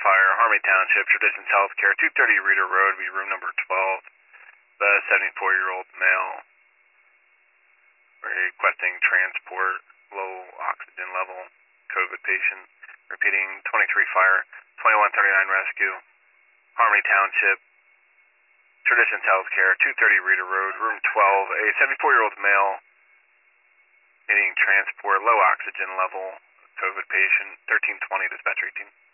Fire, Harmony Township, Traditions Healthcare, 230 Reader Road, be room number 12. The 74-year-old male requesting transport, low oxygen level, COVID patient. Repeating, 23 Fire, 2139 Rescue, Harmony Township, Traditions Healthcare, 230 Reader Road, room 12. A 74-year-old male needing transport, low oxygen level, COVID patient, 1320 dispatcher 18.